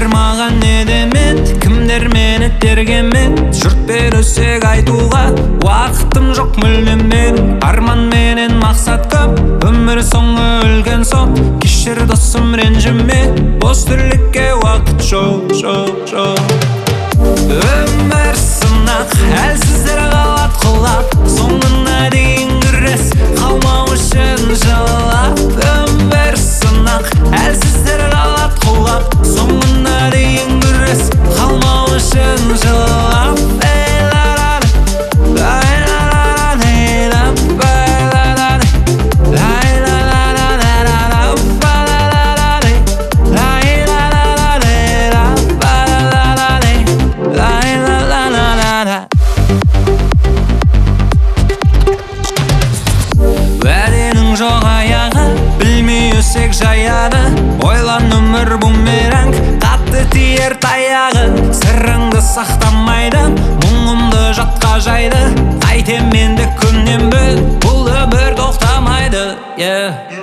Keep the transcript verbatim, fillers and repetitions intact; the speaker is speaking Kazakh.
маған не демен, кімдер мені тергемен. Жұрт берісек айтуға уақытым жоқ мүлдем мен. Арман менен мақсат көп, өмір соңы өлген сот. Кешір досым ренжіме, бос тірлікке уақыт жоқ, жоқ, жоқ. Өмір сынақ, әлсіздер қалат құлап, соңына дейін күрес, қалмау үшін жылап. Өмір сынақ, әлсіздер қалат құлап, соңына дейін күрес, қалмау үшін жылап. Жаяды, ойлан өмір бумеранг, қатты тиер таяғы. Сырыңды сақтамайды, мұңымды жатқа жайды. Қайтем менді күннен бөл, бұл өмір тоқтамайды.